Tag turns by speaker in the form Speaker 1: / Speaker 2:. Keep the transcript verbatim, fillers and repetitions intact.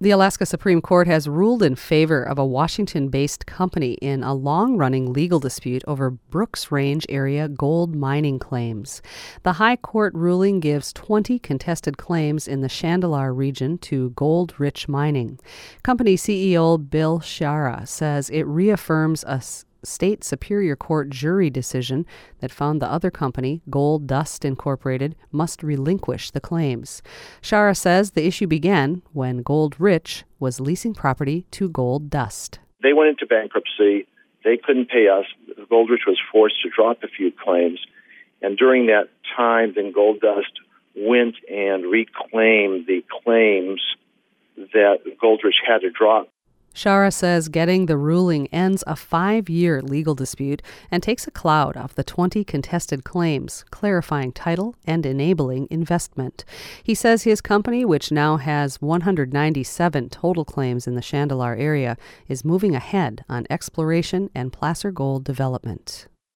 Speaker 1: The Alaska Supreme Court has ruled in favor of a Washington-based company in a long-running legal dispute over Brooks Range area gold mining claims. The High Court ruling gives twenty contested claims in the Chandalar region to Gold Rich Mining. Company C E O Bill Shara says it reaffirms a state Superior Court jury decision that found the other company, Gold Dust Incorporated, must relinquish the claims. Shara says the issue began when Gold Rich was leasing property to Gold Dust.
Speaker 2: They went into bankruptcy. They couldn't pay us. Gold Rich was forced to drop a few claims. And during that time, then Gold Dust went and reclaimed the claims that Gold Rich had to drop.
Speaker 1: Shara says getting the ruling ends a five-year legal dispute and takes a cloud off the twenty contested claims, clarifying title and enabling investment. He says his company, which now has one hundred ninety-seven total claims in the Chandalar area, is moving ahead on exploration and placer gold development.